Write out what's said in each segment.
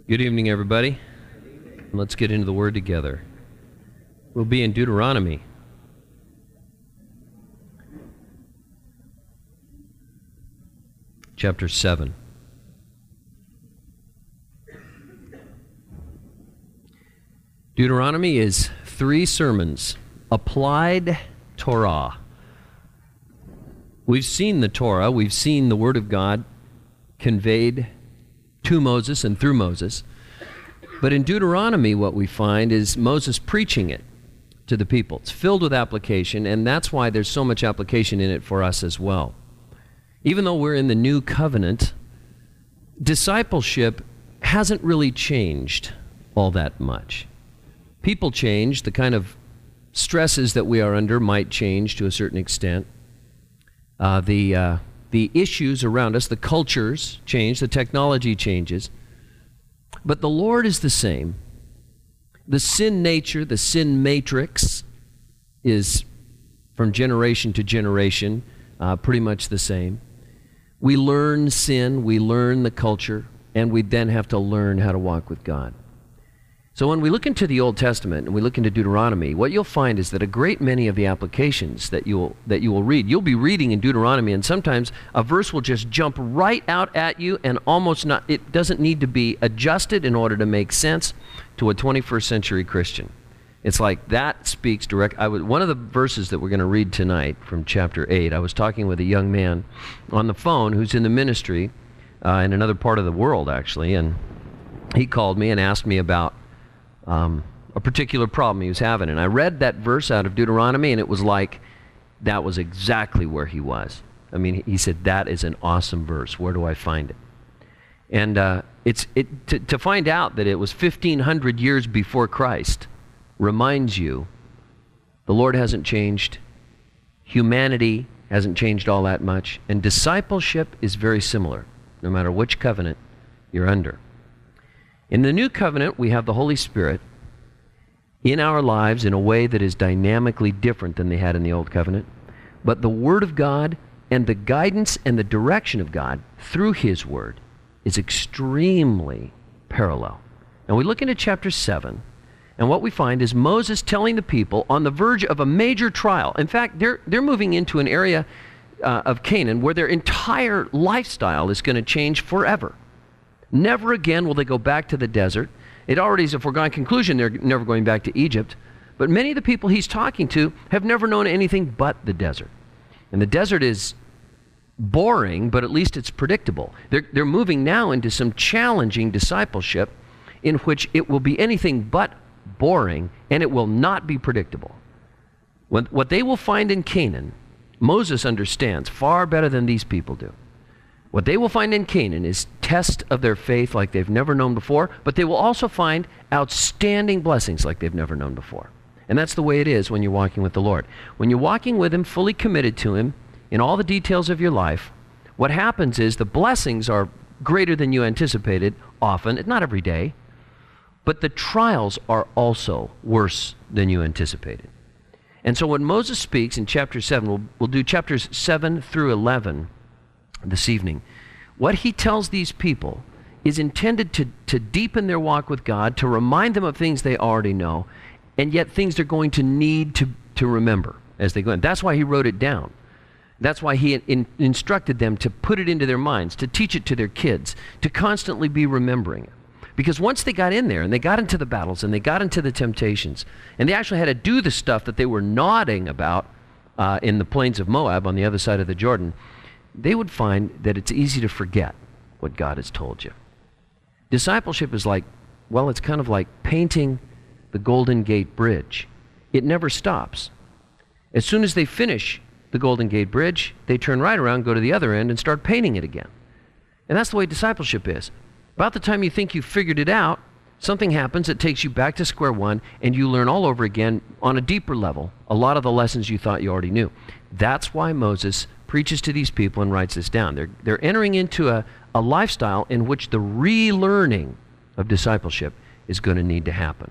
Good evening, everybody. Let's get into the Word together. We'll be in Deuteronomy. Chapter 7. Deuteronomy is 3 sermons, applied Torah. We've seen the Torah, we've seen the Word of God conveyed to Moses and through Moses. But in Deuteronomy, what we find is Moses preaching it to the people. It's filled with application, and that's why there's so much application in it for us as well. Even though we're in the new covenant, discipleship hasn't really changed all that much. People change, the kind of stresses that we are under might change to a certain extent. The issues around us, the cultures change, the technology changes, but the Lord is the same. The sin nature, the sin matrix is from generation to generation pretty much the same. We learn sin, we learn the culture, and we then have to learn how to walk with God. So when we look into the Old Testament and we look into Deuteronomy, what you'll find is that a great many of the applications that you will read, you'll be reading in Deuteronomy, and sometimes a verse will just jump right out at you and it doesn't need to be adjusted in order to make sense to a 21st century Christian. It's like that speaks direct. One of the verses that we're going to read tonight from chapter 8, I was talking with a young man on the phone who's in the ministry in another part of the world, actually, and he called me and asked me about a particular problem he was having. And I read that verse out of Deuteronomy, and it was like that was exactly where he was. I mean, he said, that is an awesome verse. Where do I find it? And to find out that it was 1,500 years before Christ reminds you the Lord hasn't changed. Humanity hasn't changed all that much. And discipleship is very similar, no matter which covenant you're under. In the new covenant, we have the Holy Spirit in our lives in a way that is dynamically different than they had in the old covenant. But the Word of God and the guidance and the direction of God through His Word is extremely parallel. And we look into chapter 7, and what we find is Moses telling the people on the verge of a major trial. In fact, they're moving into an area of Canaan where their entire lifestyle is going to change forever. Never again will they go back to the desert. It already is a foregone conclusion they're never going back to Egypt. But many of the people he's talking to have never known anything but the desert. And the desert is boring, but at least it's predictable. They're moving now into some challenging discipleship in which it will be anything but boring, and it will not be predictable. What they will find in Canaan, Moses understands far better than these people do. What they will find in Canaan is test of their faith like they've never known before, but they will also find outstanding blessings like they've never known before. And that's the way it is when you're walking with the Lord. When you're walking with Him, fully committed to Him, in all the details of your life, what happens is the blessings are greater than you anticipated often, not every day, but the trials are also worse than you anticipated. And so when Moses speaks in chapter 7, we'll do chapters 7 through 11 this evening. What he tells these people is intended to deepen their walk with God, to remind them of things they already know, and yet things they're going to need to remember as they go in. That's why he wrote it down. That's why he instructed them to put it into their minds, to teach it to their kids, to constantly be remembering it. Because once they got in there, and they got into the battles, and they got into the temptations, and they actually had to do the stuff that they were nodding about in the plains of Moab on the other side of the Jordan, they would find that it's easy to forget what God has told you. Discipleship is it's kind of like painting the Golden Gate Bridge. It never stops. As soon as they finish the Golden Gate Bridge, they turn right around, go to the other end, and start painting it again. And that's the way discipleship is. About the time you think you've figured it out, something happens that takes you back to square one, and you learn all over again on a deeper level a lot of the lessons you thought you already knew. That's why Moses preaches to these people and writes this down. They're entering into a lifestyle in which the relearning of discipleship is going to need to happen.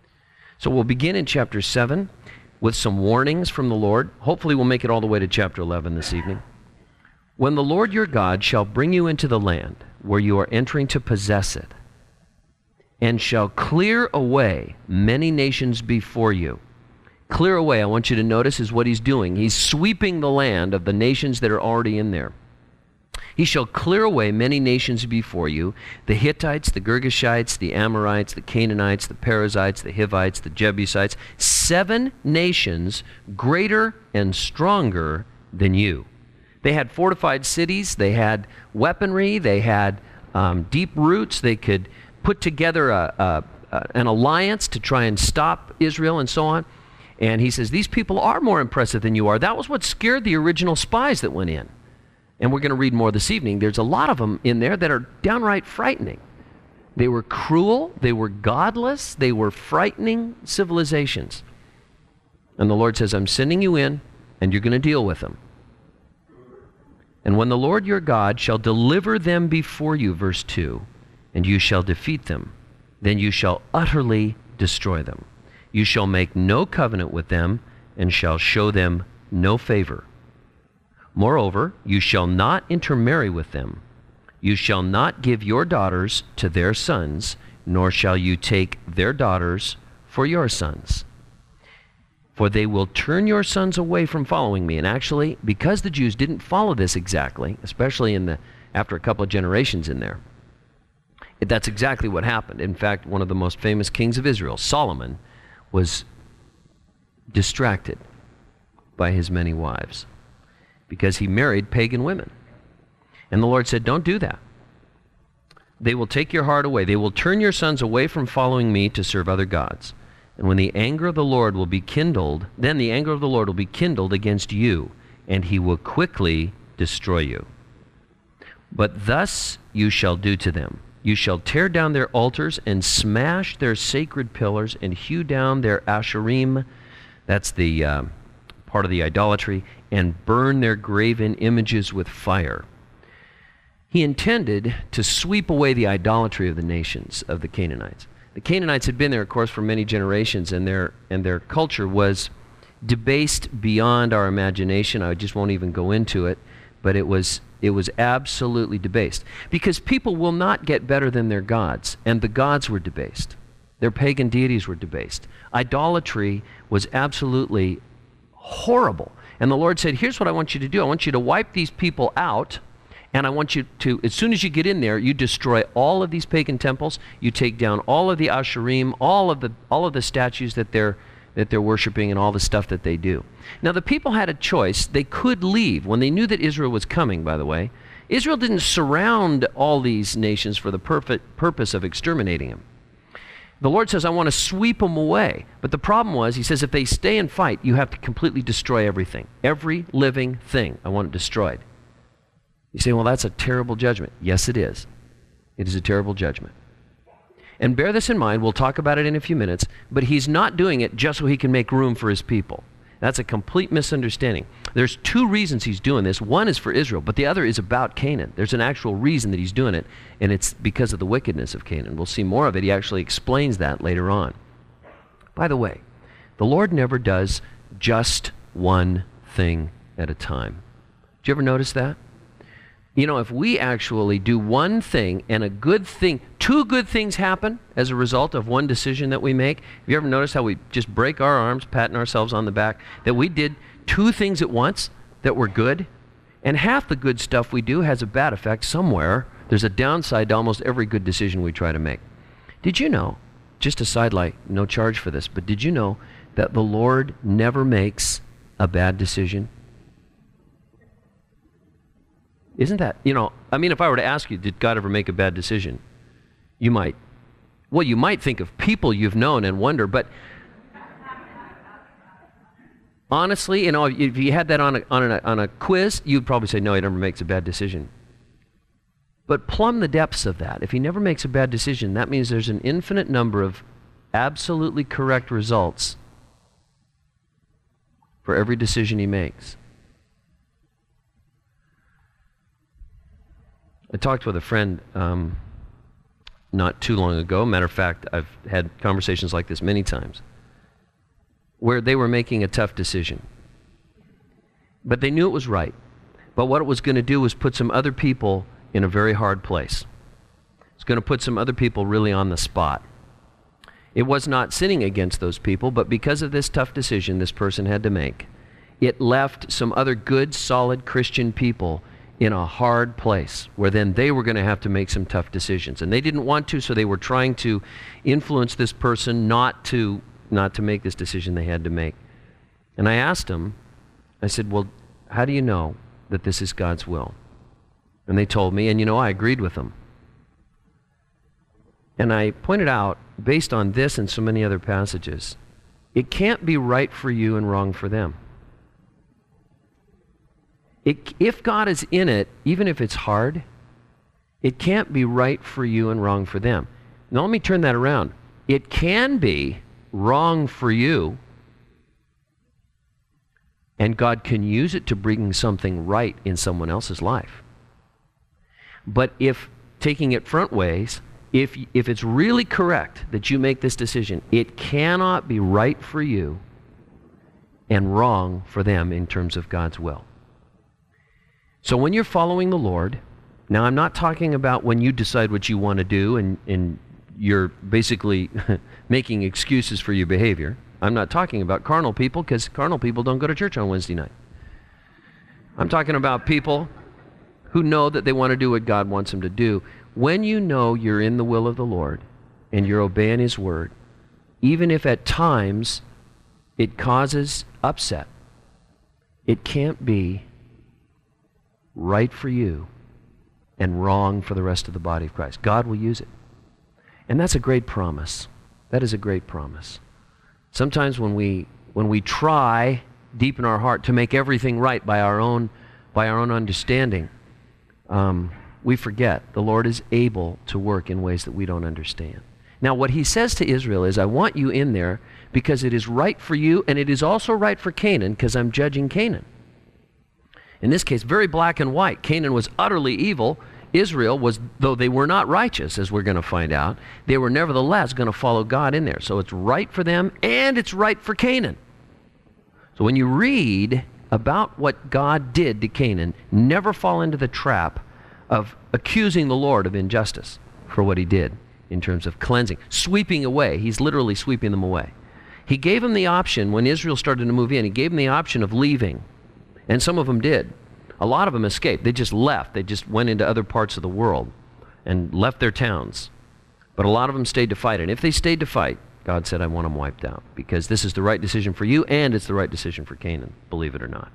So we'll begin in chapter 7 with some warnings from the Lord. Hopefully we'll make it all the way to chapter 11 this evening. When the Lord your God shall bring you into the land where you are entering to possess it, and shall clear away many nations before you. Clear away, I want you to notice, is what he's doing. He's sweeping the land of the nations that are already in there. He shall clear away many nations before you, the Hittites, the Girgashites, the Amorites, the Canaanites, the Perizzites, the Hivites, the Jebusites, 7 nations greater and stronger than you. They had fortified cities, they had weaponry, they had deep roots, they could put together an alliance to try and stop Israel and so on. And he says, these people are more impressive than you are. That was what scared the original spies that went in. And we're going to read more this evening. There's a lot of them in there that are downright frightening. They were cruel, they were godless, they were frightening civilizations. And the Lord says, I'm sending you in, and you're going to deal with them. And when the Lord your God shall deliver them before you, verse 2, and you shall defeat them, then you shall utterly destroy them. You shall make no covenant with them, and shall show them no favor. Moreover, you shall not intermarry with them. You shall not give your daughters to their sons, nor shall you take their daughters for your sons. For they will turn your sons away from following me. And actually, because the Jews didn't follow this exactly, especially after a couple of generations in there, that's exactly what happened. In fact, one of the most famous kings of Israel, Solomon, was distracted by his many wives because he married pagan women. And the Lord said, don't do that. They will take your heart away. They will turn your sons away from following me to serve other gods. And when the anger of the Lord will be kindled, then the anger of the Lord will be kindled against you, and he will quickly destroy you. But thus you shall do to them. You shall tear down their altars and smash their sacred pillars and hew down their asherim, that's the part of the idolatry, and burn their graven images with fire. He intended to sweep away the idolatry of the nations of the Canaanites. The Canaanites had been there, of course, for many generations, and their culture was debased beyond our imagination. I just won't even go into it, but it was absolutely debased. Because people will not get better than their gods, and the gods were debased. Their pagan deities were debased. Idolatry was absolutely horrible. And the Lord said, here's what I want you to do. I want you to wipe these people out, and I want you to, as soon as you get in there, you destroy all of these pagan temples, you take down all of the asherim, all of the statues that they're worshiping, and all the stuff that they do. Now, the people had a choice. They could leave. When they knew that Israel was coming, by the way, Israel didn't surround all these nations for the purpose of exterminating them. The Lord says, I want to sweep them away. But the problem was, he says, if they stay and fight, you have to completely destroy everything. Every living thing, I want it destroyed. You say, well, that's a terrible judgment. Yes, it is. It is a terrible judgment. And bear this in mind, we'll talk about it in a few minutes, but he's not doing it just so he can make room for his people. That's a complete misunderstanding. There's 2 reasons he's doing this. One is for Israel, but the other is about Canaan. There's an actual reason that he's doing it, and it's because of the wickedness of Canaan. We'll see more of it. He actually explains that later on. By the way, the Lord never does just one thing at a time. Did you ever notice that? You know, if we actually do one thing and a good thing, 2 good things happen as a result of one decision that we make. Have you ever noticed how we just break our arms, patting ourselves on the back, that we did 2 things at once that were good? And half the good stuff we do has a bad effect somewhere. There's a downside to almost every good decision we try to make. Did you know, just a sidelight, no charge for this, but did you know that the Lord never makes a bad decision? Isn't that, if I were to ask you, did God ever make a bad decision? You might think of people you've known and wonder, but honestly, if you had that on a quiz, you'd probably say, no, he never makes a bad decision. But plumb the depths of that. If he never makes a bad decision, that means there's an infinite number of absolutely correct results for every decision he makes. I talked with a friend not too long ago. Matter of fact, I've had conversations like this many times, where they were making a tough decision. But they knew it was right. But what it was going to do was put some other people in a very hard place. It's going to put some other people really on the spot. It was not sinning against those people, but because of this tough decision this person had to make, it left some other good, solid Christian people in a hard place where then they were going to have to make some tough decisions. And they didn't want to, so they were trying to influence this person not to make this decision they had to make. And I asked them, I said, well, how do you know that this is God's will? And they told me, and I agreed with them. And I pointed out, based on this and so many other passages, it can't be right for you and wrong for them. If God is in it, even if it's hard, it can't be right for you and wrong for them. Now let me turn that around. It can be wrong for you, and God can use it to bring something right in someone else's life. But if, taking it front ways, if it's really correct that you make this decision, it cannot be right for you and wrong for them in terms of God's will. So when you're following the Lord, now I'm not talking about when you decide what you want to do and you're basically making excuses for your behavior. I'm not talking about carnal people, because carnal people don't go to church on Wednesday night. I'm talking about people who know that they want to do what God wants them to do. When you know you're in the will of the Lord and you're obeying His word, even if at times it causes upset, it can't be right for you and wrong for the rest of the body of Christ. God will use it. And that's a great promise. That is a great promise. Sometimes when we try deep in our heart to make everything right by our own understanding, we forget the Lord is able to work in ways that we don't understand. Now, what He says to Israel is, I want you in there because it is right for you, and it is also right for Canaan, because I'm judging Canaan. In this case, very black and white. Canaan was utterly evil. Israel was, though they were not righteous, as we're going to find out, they were nevertheless going to follow God in there. So it's right for them, and it's right for Canaan. So when you read about what God did to Canaan, never fall into the trap of accusing the Lord of injustice for what He did in terms of cleansing, sweeping away. He's literally sweeping them away. He gave them the option, when Israel started to move in, He gave them the option of leaving. And some of them did. A lot of them escaped. They just left. They just went into other parts of the world and left their towns. But a lot of them stayed to fight. And if they stayed to fight, God said, I want them wiped out, because this is the right decision for you, and it's the right decision for Canaan, believe it or not.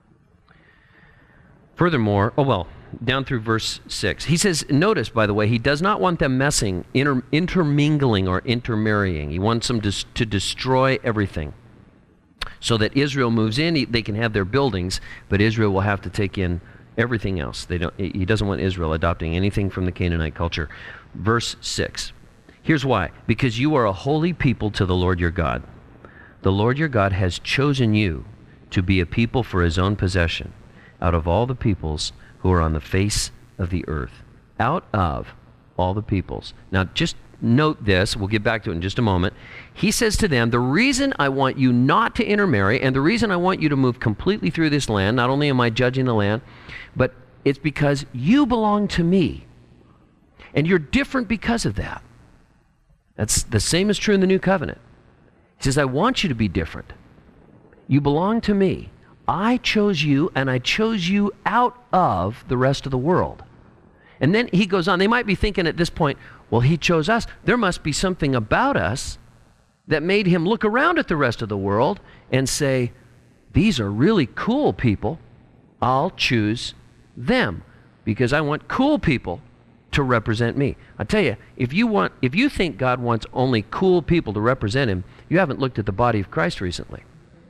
Furthermore, down through verse 6, he says, notice, by the way, He does not want them messing, intermingling or intermarrying. He wants them to destroy everything, so that Israel moves in. They can have their buildings, but Israel will have to take in everything else. He doesn't want Israel adopting anything from the Canaanite culture. Verse 6. Here's why. Because you are a holy people to the Lord your God. The Lord your God has chosen you to be a people for His own possession out of all the peoples who are on the face of the earth. Out of all the peoples. Now, just note this. We'll get back to it in just a moment. He says to them, the reason I want you not to intermarry, and the reason I want you to move completely through this land, not only am I judging the land, but it's because you belong to me. And you're different because of that. That's the same is true in the New Covenant. He says, I want you to be different. You belong to me. I chose you, and I chose you out of the rest of the world. And then he goes on. They might be thinking at this point, well, He chose us. There must be something about us that made Him look around at the rest of the world and say, these are really cool people. I'll choose them because I want cool people to represent me. I tell you, if you think God wants only cool people to represent Him, you haven't looked at the body of Christ recently.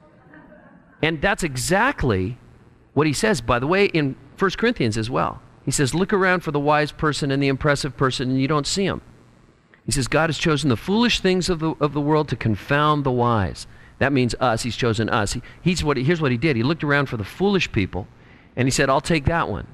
And that's exactly what He says, by the way, in 1 Corinthians as well. He says, look around for the wise person and the impressive person, and you don't see them. He says, God has chosen the foolish things of the world to confound the wise. That means us. He's chosen us. Here's what He did. He looked around for the foolish people, and He said, I'll take that one.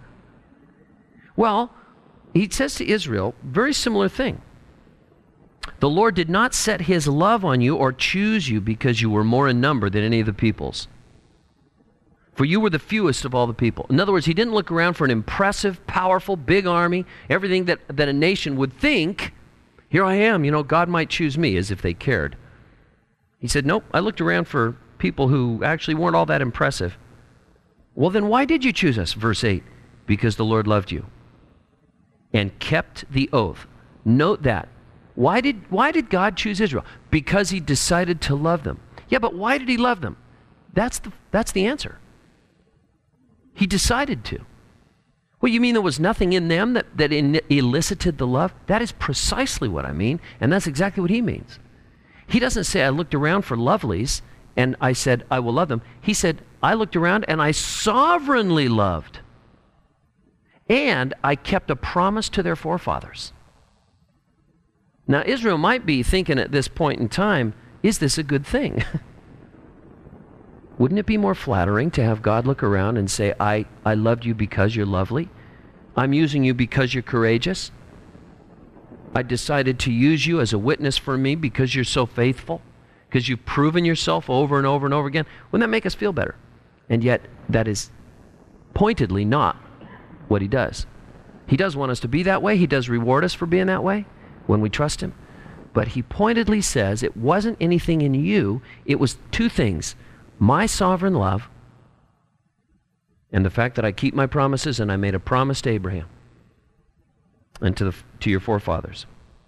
Well, He says to Israel, very similar thing. The Lord did not set His love on you or choose you because you were more in number than any of the peoples. For you were the fewest of all the people. In other words, he didn't look around for an impressive, powerful, big army, everything that a nation would think, here I am, God might choose me, as if they cared. He said, nope, I looked around for people who actually weren't all that impressive. Well, then why did you choose us? Verse 8, because the Lord loved you and kept the oath. Note that. Why did God choose Israel? Because he decided to love them. Yeah, but why did he love them? That's the answer. He decided to. Well, you mean there was nothing in them that elicited the love? That is precisely what I mean, and that's exactly what he means. He doesn't say, I looked around for lovelies, and I said, I will love them. He said, I looked around, and I sovereignly loved. And I kept a promise to their forefathers. Now, Israel might be thinking at this point in time, is this a good thing? Wouldn't it be more flattering to have God look around and say, I loved you because you're lovely. I'm using you because you're courageous. I decided to use you as a witness for me because you're so faithful, because you've proven yourself over and over and over again. Wouldn't that make us feel better? And yet, that is pointedly not what he does. He does want us to be that way. He does reward us for being that way when we trust him. But he pointedly says it wasn't anything in you. It was two things. My sovereign love and the fact that I keep my promises, and I made a promise to Abraham and to your forefathers.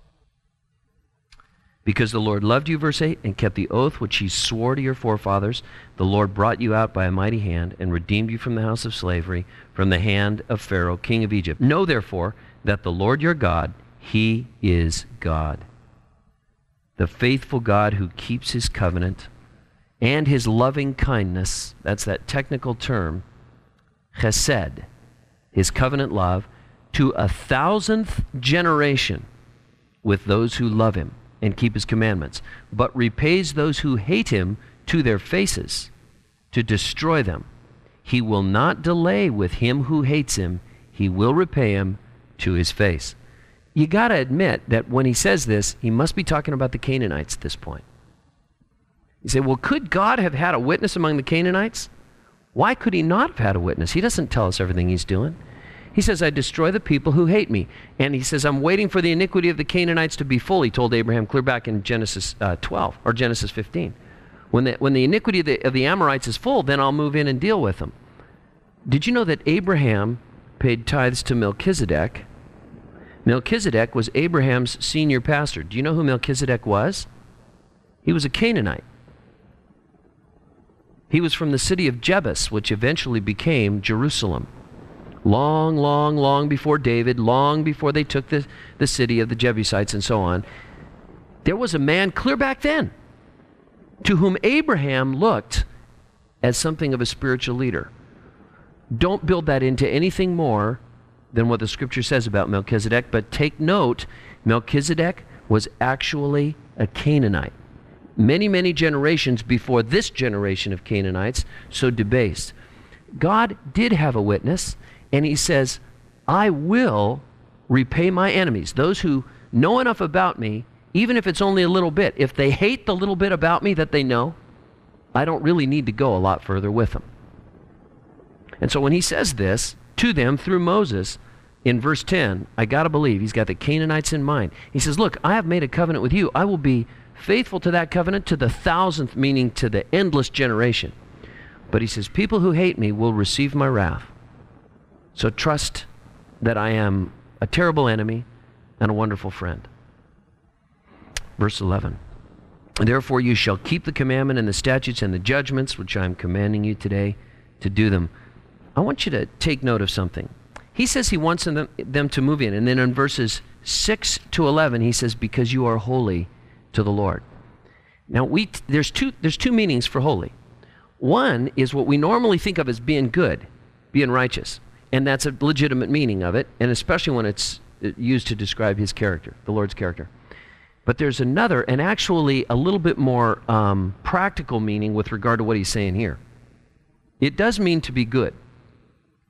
Because the Lord loved you, verse 8, and kept the oath which he swore to your forefathers, the Lord brought you out by a mighty hand and redeemed you from the house of slavery, from the hand of Pharaoh, king of Egypt. Know therefore that the Lord your God, he is God, the faithful God who keeps his covenant and his loving kindness. That's that technical term, chesed, his covenant love, to 1,000th generation with those who love him and keep his commandments, but repays those who hate him to their faces to destroy them. He will not delay with him who hates him. He will repay him to his face. You got to admit that when he says this, he must be talking about the Canaanites at this point. You say, well, could God have had a witness among the Canaanites? Why could he not have had a witness? He doesn't tell us everything he's doing. He says, I destroy the people who hate me. And he says, I'm waiting for the iniquity of the Canaanites to be full. He told Abraham clear back in Genesis 12 or Genesis 15. When the iniquity of the Amorites is full, then I'll move in and deal with them. Did you know that Abraham paid tithes to Melchizedek? Melchizedek was Abraham's senior pastor. Do you know who Melchizedek was? He was a Canaanite. He was from the city of Jebus, which eventually became Jerusalem. Long, long, long before David, long before they took the city of the Jebusites and so on, there was a man clear back then to whom Abraham looked as something of a spiritual leader. Don't build that into anything more than what the scripture says about Melchizedek, but take note, Melchizedek was actually a Canaanite. Many, many generations before this generation of Canaanites, so debased. God did have a witness, and he says, I will repay my enemies, those who know enough about me, even if it's only a little bit. If they hate the little bit about me that they know, I don't really need to go a lot further with them. And so when he says this to them through Moses, in verse 10, I got to believe he's got the Canaanites in mind. He says, look, I have made a covenant with you. I will be faithful to that covenant to the 1,000th, meaning to the endless generation. But he says, people who hate me will receive my wrath. So trust that I am a terrible enemy and a wonderful friend. Verse 11. Therefore you shall keep the commandment and the statutes and the judgments which I am commanding you today to do them. I want you to take note of something. He says he wants them to move in. And then in verses 6 to 11, he says, because you are holy to the Lord. Now, there's two meanings for holy. One is what we normally think of as being good, being righteous. And that's a legitimate meaning of it, and especially when it's used to describe his character, the Lord's character. But there's another, and actually a little bit more practical meaning with regard to what he's saying here. It does mean to be good.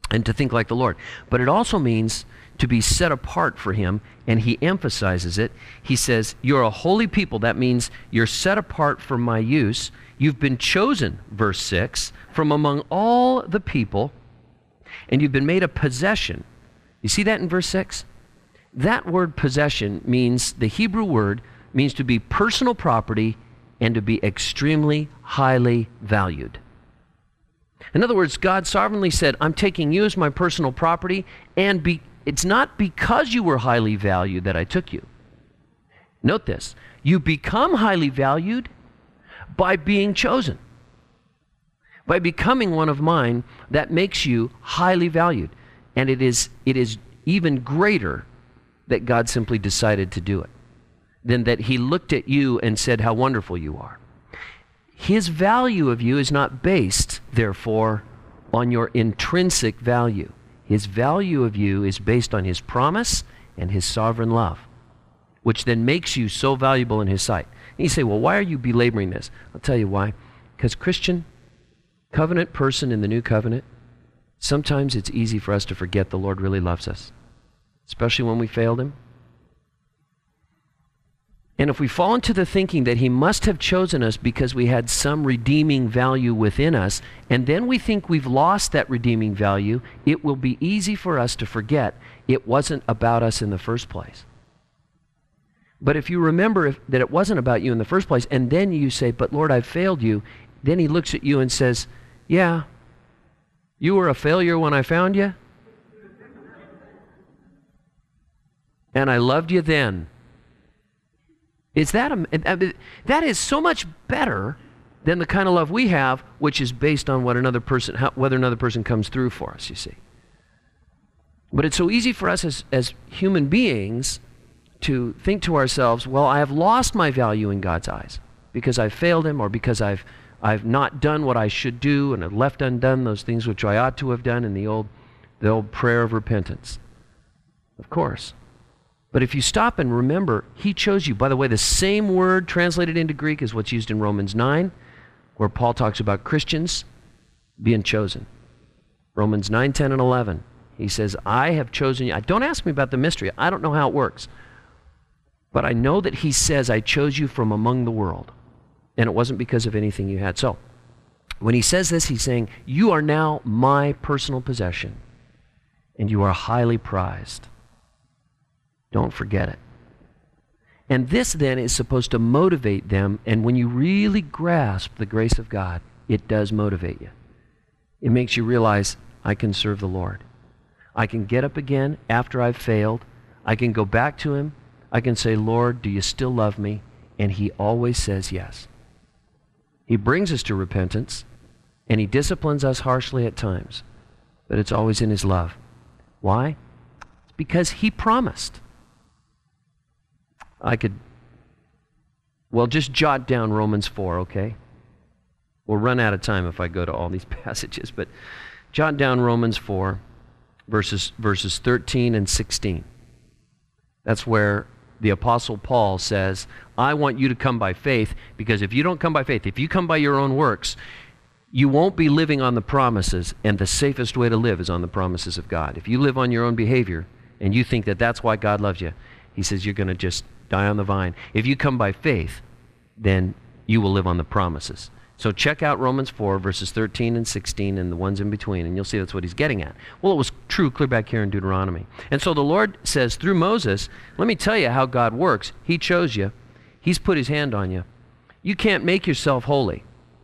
and to think like the Lord. But it also means to be set apart for him, and he emphasizes it. He says, you're a holy people. That means you're set apart for my use. You've been chosen, verse 6, from among all the people, and you've been made a possession. You see that in verse 6? That word possession means, the Hebrew word means to be personal property and to be extremely highly valued. In other words, God sovereignly said, I'm taking you as my personal property, and it's not because you were highly valued that I took you. Note this, you become highly valued by being chosen. By becoming one of mine, that makes you highly valued. And it is even greater that God simply decided to do it than that he looked at you and said how wonderful you are. His value of you is not based, therefore, on your intrinsic value. His value of you is based on his promise and his sovereign love, which then makes you so valuable in his sight. And you say, well, why are you belaboring this? I'll tell you why. Because Christian, covenant person in the new covenant, sometimes it's easy for us to forget the Lord really loves us, especially when we failed him. And if we fall into the thinking that he must have chosen us because we had some redeeming value within us, and then we think we've lost that redeeming value, it will be easy for us to forget it wasn't about us in the first place. But if you remember that it wasn't about you in the first place, and then you say, but Lord, I've failed you, then he looks at you and says, yeah, you were a failure when I found you, and I loved you then. That is so much better than the kind of love we have, which is based on whether another person comes through for us, you see. But it's so easy for us as human beings to think to ourselves, well, I have lost my value in God's eyes because I've failed him, or because I've not done what I should do and have left undone those things which I ought to have done in the old prayer of repentance. Of course. But if you stop and remember, he chose you. By the way, the same word translated into Greek is what's used in Romans 9, where Paul talks about Christians being chosen. Romans 9, 10, and 11. He says, I have chosen you. Don't ask me about the mystery. I don't know how it works. But I know that he says, I chose you from among the world. And it wasn't because of anything you had. So, when he says this, he's saying, you are now my personal possession, and you are highly prized. Don't forget it. And this then is supposed to motivate them, and when you really grasp the grace of God, it does motivate you. It makes you realize, I can serve the Lord. I can get up again after I've failed. I can go back to him. I can say, Lord, do you still love me? And he always says yes. He brings us to repentance, and he disciplines us harshly at times, but it's always in his love. Why? It's because he promised. Just jot down Romans 4, okay? We'll run out of time if I go to all these passages, but jot down Romans 4, verses 13 and 16. That's where the Apostle Paul says, I want you to come by faith, because if you don't come by faith, if you come by your own works, you won't be living on the promises, and the safest way to live is on the promises of God. If you live on your own behavior, and you think that that's why God loves you, he says you're going to just die on the vine. If you come by faith, then you will live on the promises. So check out Romans 4, verses 13 and 16, and the ones in between, and you'll see that's what he's getting at. Well, it was true clear back here in Deuteronomy. And so the Lord says through Moses, let me tell you how God works. He chose you. He's put his hand on you. You can't make yourself holy.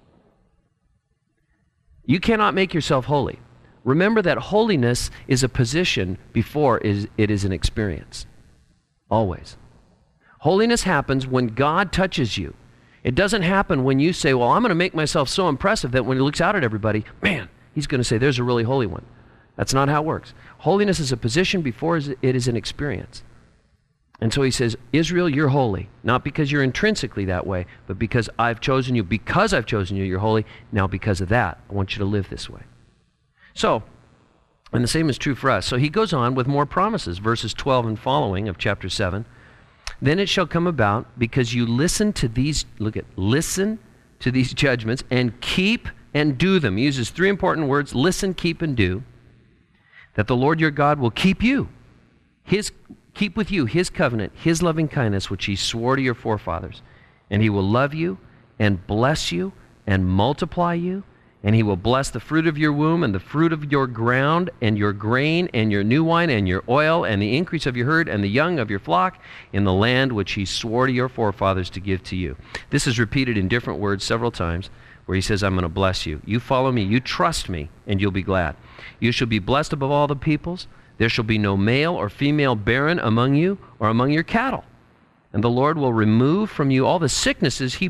You cannot make yourself holy. Remember that holiness is a position before it is an experience. Always. Holiness happens when God touches you. It doesn't happen when you say, well, I'm going to make myself so impressive that when he looks out at everybody, man, he's going to say, there's a really holy one. That's not how it works. Holiness is a position before it is an experience. And so he says, Israel, you're holy. Not because you're intrinsically that way, but because I've chosen you. Because I've chosen you, you're holy. Now because of that, I want you to live this way. So, and the same is true for us. So he goes on with more promises. Verses 12 and following of chapter 7. Then it shall come about, because you listen to these judgments and keep and do them. He uses three important words, listen, keep, and do. that the Lord your God will keep with you his covenant, his loving kindness, which he swore to your forefathers. And he will love you and bless you and multiply you. And he will bless the fruit of your womb and the fruit of your ground and your grain and your new wine and your oil and the increase of your herd and the young of your flock in the land which he swore to your forefathers to give to you. This is repeated in different words several times where he says, I'm going to bless you. You follow me, you trust me, and you'll be glad. You shall be blessed above all the peoples. There shall be no male or female barren among you or among your cattle. And the Lord will remove from you all the sicknesses he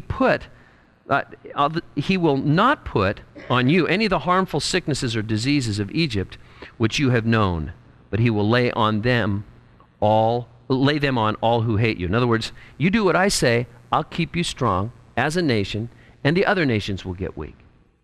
will not put on you any of the harmful sicknesses or diseases of Egypt which you have known, but he will lay them on all who hate you. In other words, you do what I say, I'll keep you strong as a nation, and the other nations will get weak.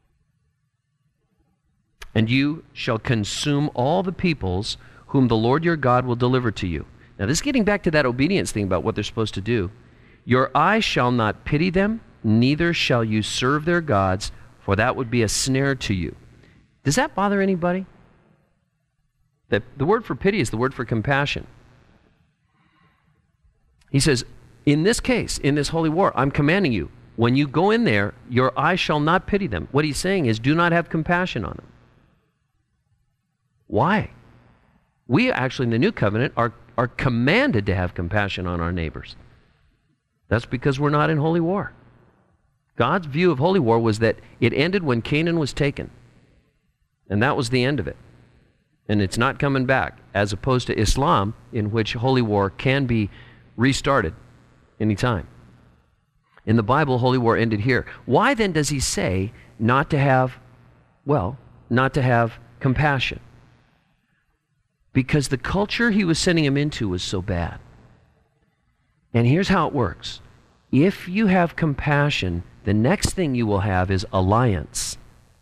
And you shall consume all the peoples whom the Lord your God will deliver to you. Now this is getting back to that obedience thing about what they're supposed to do. Your eye shall not pity them, neither shall you serve their gods, for that would be a snare to you. Does that bother anybody? The word for pity is the word for compassion. He says, in this case, in this holy war, I'm commanding you, when you go in there, your eye shall not pity them. What he's saying is, do not have compassion on them. Why? We actually, in the new covenant, are commanded to have compassion on our neighbors. That's because we're not in holy war. God's view of holy war was that it ended when Canaan was taken. And that was the end of it. And it's not coming back, as opposed to Islam, in which holy war can be restarted anytime. In the Bible, holy war ended here. Why then does he say not to have compassion? Because the culture he was sending him into was so bad. And here's how it works. If you have compassion, the next thing you will have is alliance.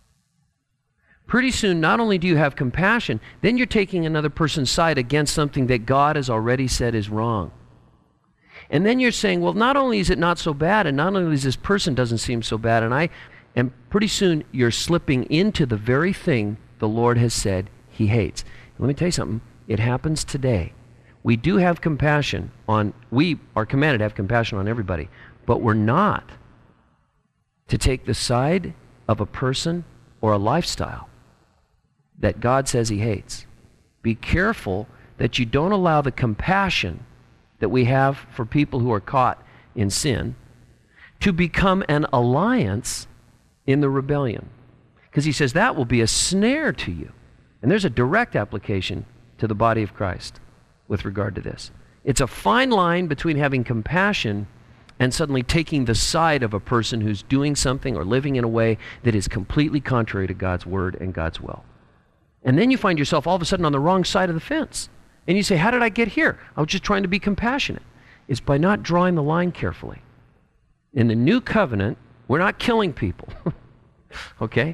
Pretty soon, not only do you have compassion, then you're taking another person's side against something that God has already said is wrong. And then you're saying, well, not only is it not so bad, and not only is this person doesn't seem so bad, and pretty soon you're slipping into the very thing the Lord has said he hates. Let me tell you something. It happens today. We do have compassion we are commanded to have compassion on everybody, but we're not to take the side of a person or a lifestyle that God says he hates. Be careful that you don't allow the compassion that we have for people who are caught in sin to become an alliance in the rebellion. Because he says that will be a snare to you. And there's a direct application to the body of Christ with regard to this. It's a fine line between having compassion and suddenly taking the side of a person who's doing something or living in a way that is completely contrary to God's word and God's will. And then you find yourself all of a sudden on the wrong side of the fence. And you say, how did I get here? I was just trying to be compassionate. It's by not drawing the line carefully. In the new covenant, we're not killing people. Okay?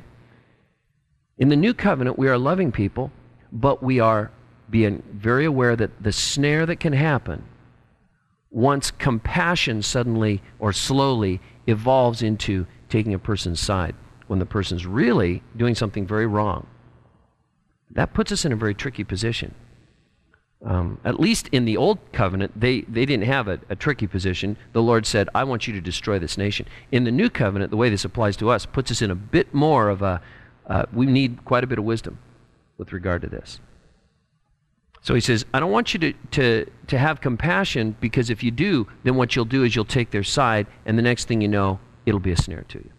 In the new covenant, we are loving people, but we are being very aware that the snare that can happen once compassion suddenly or slowly evolves into taking a person's side when the person's really doing something very wrong. That puts us in a very tricky position. At least in the old covenant, they didn't have a tricky position. The Lord said, I want you to destroy this nation. In the new covenant, the way this applies to us puts us in a bit more of a, we need quite a bit of wisdom with regard to this. So he says, I don't want you to have compassion, because if you do, then what you'll do is you'll take their side, and the next thing you know, it'll be a snare to you.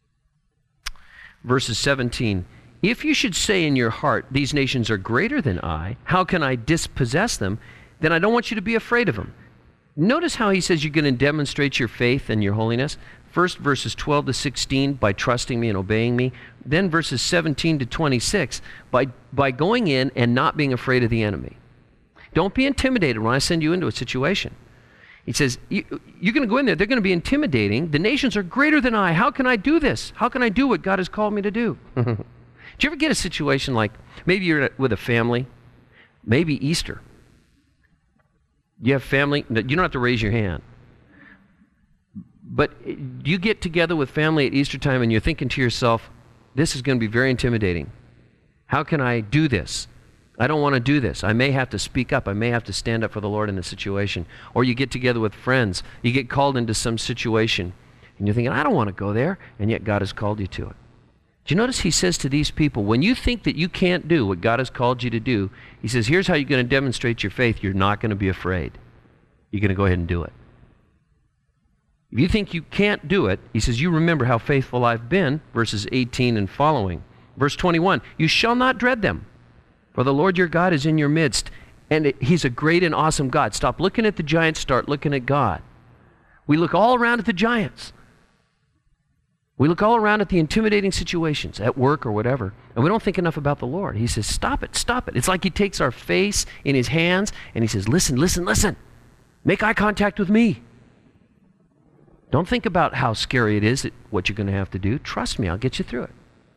Verses 17, if you should say in your heart, these nations are greater than I, how can I dispossess them? Then I don't want you to be afraid of them. Notice how he says you're going to demonstrate your faith and your holiness. First, verses 12 to 16, by trusting me and obeying me. Then verses 17 to 26, by going in and not being afraid of the enemy. Don't be intimidated when I send you into a situation. He says, you're going to go in there, they're going to be intimidating. The nations are greater than I. How can I do this? How can I do what God has called me to do? Do you ever get a situation like, maybe you're with a family, maybe Easter. You have family, you don't have to raise your hand. But you get together with family at Easter time and you're thinking to yourself, this is going to be very intimidating. How can I do this? I don't want to do this. I may have to speak up. I may have to stand up for the Lord in this situation. Or you get together with friends. You get called into some situation, and you're thinking, I don't want to go there, and yet God has called you to it. Do you notice he says to these people, when you think that you can't do what God has called you to do, he says, here's how you're going to demonstrate your faith. You're not going to be afraid. You're going to go ahead and do it. If you think you can't do it, he says, you remember how faithful I've been, verses 18 and following. Verse 21, you shall not dread them, for the Lord your God is in your midst, and he's a great and awesome God. Stop looking at the giants, start looking at God. We look all around at the giants. We look all around at the intimidating situations at work or whatever, and we don't think enough about the Lord. He says, stop it, stop it. It's like he takes our face in his hands, and he says, listen, listen, listen. Make eye contact with me. Don't think about how scary it is, what you're going to have to do. Trust me, I'll get you through it.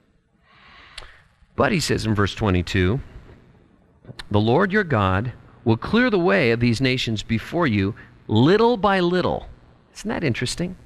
But he says in verse 22, the Lord your God will clear the way of these nations before you little by little. Isn't that interesting?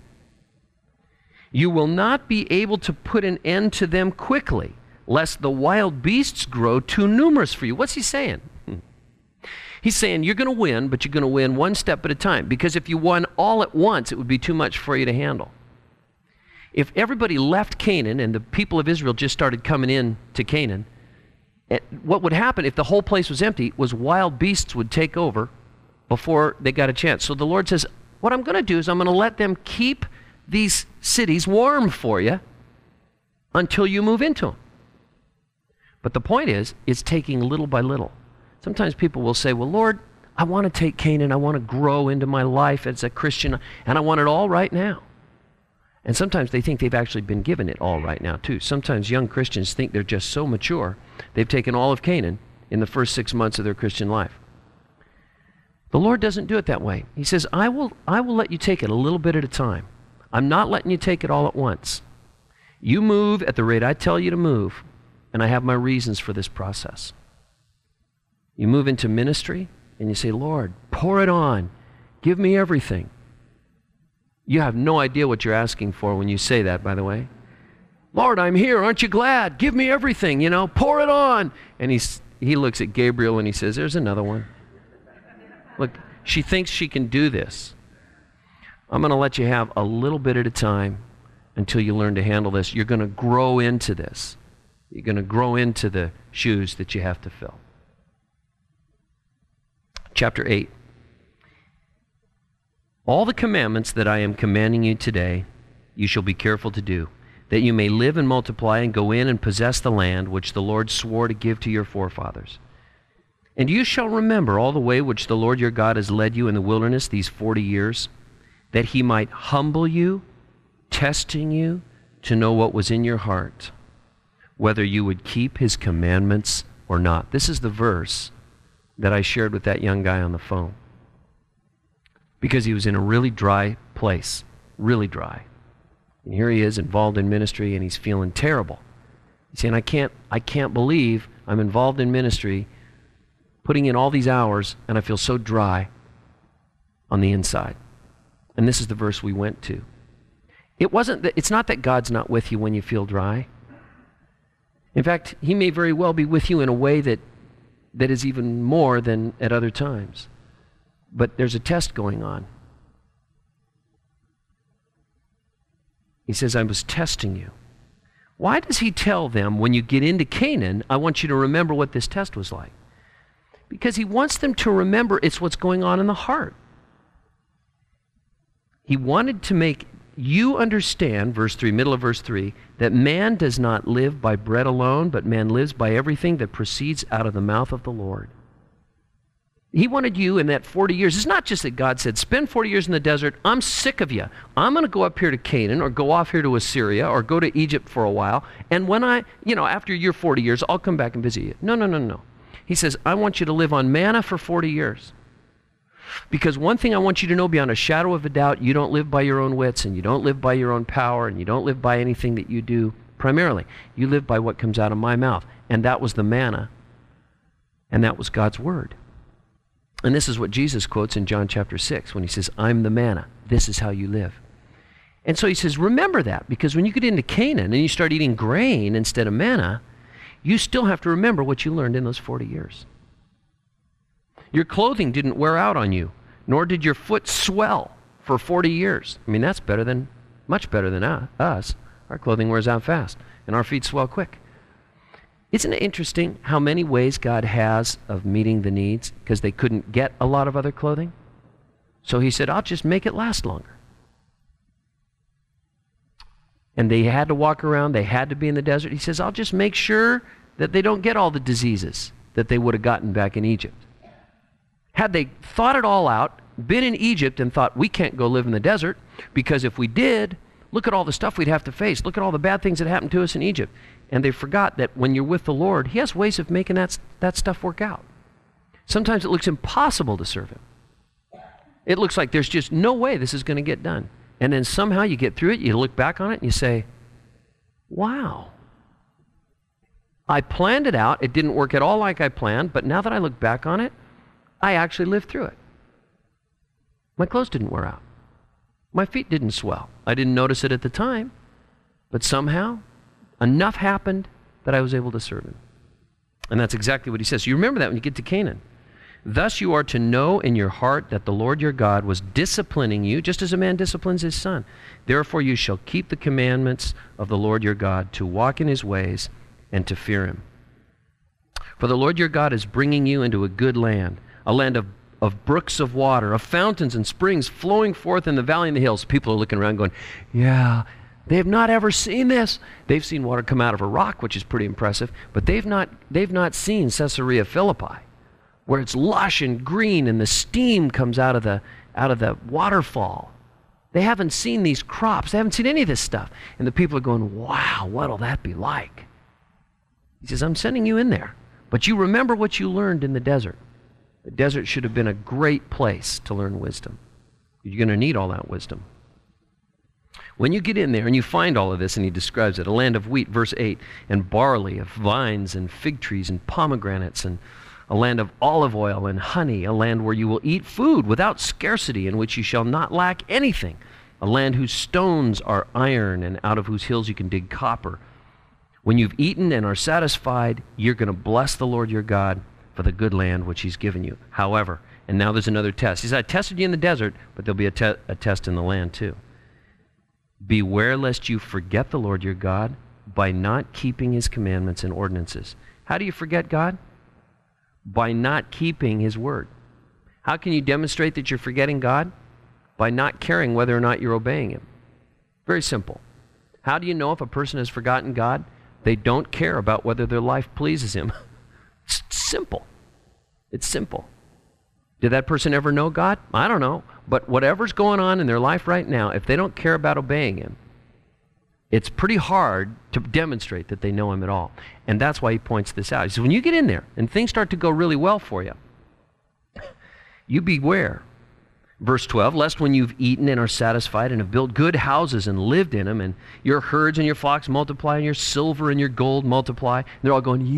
You will not be able to put an end to them quickly, lest the wild beasts grow too numerous for you. What's he saying? He's saying you're going to win, but you're going to win one step at a time. Because if you won all at once, it would be too much for you to handle. If everybody left Canaan and the people of Israel just started coming in to Canaan, what would happen if the whole place was empty was wild beasts would take over before they got a chance. So the Lord says, what I'm going to do is I'm going to let them keep these cities warm for you until you move into them. But the point is, it's taking little by little. Sometimes people will say, well, Lord, I want to take Canaan. I want to grow into my life as a Christian, and I want it all right now. And sometimes they think they've actually been given it all right now, too. Sometimes young Christians think they're just so mature, they've taken all of Canaan in the first 6 months of their Christian life. The Lord doesn't do it that way. He says, I will let you take it a little bit at a time. I'm not letting you take it all at once. You move at the rate I tell you to move, and I have my reasons for this process. You move into ministry, and you say, Lord, pour it on. Give me everything. You have no idea what you're asking for when you say that, by the way. Lord, I'm here. Aren't you glad? Give me everything, pour it on. And he looks at Gabriel and he says, there's another one. Look, she thinks she can do this. I'm going to let you have a little bit at a time until you learn to handle this. You're going to grow into this. You're going to grow into the shoes that you have to fill. Chapter 8. All the commandments that I am commanding you today, you shall be careful to do, that you may live and multiply and go in and possess the land which the Lord swore to give to your forefathers. And you shall remember all the way which the Lord your God has led you in the wilderness these 40 years, that he might humble you, testing you to know what was in your heart, whether you would keep his commandments or not. This is the verse that I shared with that young guy on the phone. Because he was in a really dry place, really dry. And here he is involved in ministry and he's feeling terrible. He's saying, I can't believe I'm involved in ministry, putting in all these hours, and I feel so dry on the inside. And this is the verse we went to. It's not that God's not with you when you feel dry. In fact, he may very well be with you in a way that is even more than at other times. But there's a test going on. He says, I was testing you. Why does he tell them, when you get into Canaan, I want you to remember what this test was like? Because he wants them to remember it's what's going on in the heart. He wanted to make you understand, verse 3, middle of verse 3, that man does not live by bread alone, but man lives by everything that proceeds out of the mouth of the Lord. He wanted you in that 40 years. It's not just that God said, spend 40 years in the desert. I'm sick of you. I'm going to go up here to Canaan or go off here to Assyria or go to Egypt for a while. And when after your 40 years, I'll come back and visit you. No. He says, I want you to live on manna for 40 years. Because one thing I want you to know beyond a shadow of a doubt, you don't live by your own wits, and you don't live by your own power, and you don't live by anything that you do primarily. You live by what comes out of my mouth. And that was the manna. And that was God's word. And this is what Jesus quotes in John chapter 6 when he says, I'm the manna. This is how you live. And so he says, remember that, because when you get into Canaan and you start eating grain instead of manna, you still have to remember what you learned in those 40 years. Your clothing didn't wear out on you, nor did your foot swell for 40 years. I mean, that's much better than us. Our clothing wears out fast, and our feet swell quick. Isn't it interesting how many ways God has of meeting the needs because they couldn't get a lot of other clothing? So he said, I'll just make it last longer. And they had to walk around, they had to be in the desert. He says, I'll just make sure that they don't get all the diseases that they would have gotten back in Egypt. Had they thought it all out, been in Egypt and thought, we can't go live in the desert, because if we did, look at all the stuff we'd have to face. Look at all the bad things that happened to us in Egypt. And they forgot that when you're with the Lord, he has ways of making that stuff work out. Sometimes it looks impossible to serve him. It looks like there's just no way this is going to get done. And then somehow you get through it, you look back on it, and you say, wow. I planned it out. It didn't work at all like I planned, but now that I look back on it, I actually lived through it. My clothes didn't wear out. My feet didn't swell. I didn't notice it at the time, but somehow enough happened that I was able to serve him. And that's exactly what he says. You remember that when you get to Canaan. Thus you are to know in your heart that the Lord your God was disciplining you, just as a man disciplines his son. Therefore you shall keep the commandments of the Lord your God, to walk in his ways and to fear him. For the Lord your God is bringing you into a good land, a land of brooks of water, of fountains and springs flowing forth in the valley and the hills. People are looking around going, yeah, they've not ever seen this. They've seen water come out of a rock, which is pretty impressive, but they've not seen Caesarea Philippi, where it's lush and green and the steam comes out of the waterfall. They haven't seen these crops. They haven't seen any of this stuff. And the people are going, wow, what'll that be like? He says, I'm sending you in there. But you remember what you learned in the desert. The desert should have been a great place to learn wisdom. You're going to need all that wisdom. When you get in there and you find all of this, and he describes it, a land of wheat, verse 8, and barley, of vines and fig trees and pomegranates, and a land of olive oil and honey, a land where you will eat food without scarcity, in which you shall not lack anything, a land whose stones are iron and out of whose hills you can dig copper. When you've eaten and are satisfied, you're going to bless the Lord your God for the good land which he's given you. However, and now there's another test. He said, I tested you in the desert, but there'll be a test in the land too. Beware lest you forget the Lord your God by not keeping his commandments and ordinances. How do you forget God? By not keeping his word. How can you demonstrate that you're forgetting God? By not caring whether or not you're obeying him. Very simple. How do you know if a person has forgotten God? They don't care about whether their life pleases him. It's simple. It's simple. Did that person ever know God? I don't know. But whatever's going on in their life right now, if they don't care about obeying him, it's pretty hard to demonstrate that they know him at all. And that's why he points this out. He says, when you get in there and things start to go really well for you, you beware. Verse 12, lest when you've eaten and are satisfied and have built good houses and lived in them, and your herds and your flocks multiply, and your silver and your gold multiply, and they're all going,